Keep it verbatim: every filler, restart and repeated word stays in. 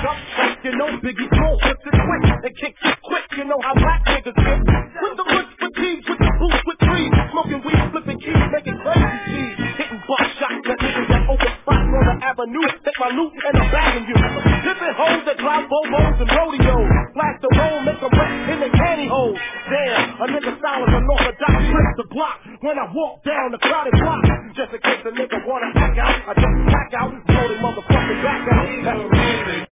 up, you know Biggie Smalls flips it quick and kicks it quick. You know how black niggas get with the rich fatigues, with the boots, with trees, smoking weed, flipping keys, making crazy cheese, hitting buck shots at niggas that open spots on the avenue. Take my loot and I'm bagging you. Dipping hoes that drive bobos and rodeos, flash the roll, make them wet in the candy holes. Damn, a nigga silent unorthodox flips the block when I walk down the crowded block. Just in case a nigga wanna back out, I just back out, blow the motherfucking back out. That's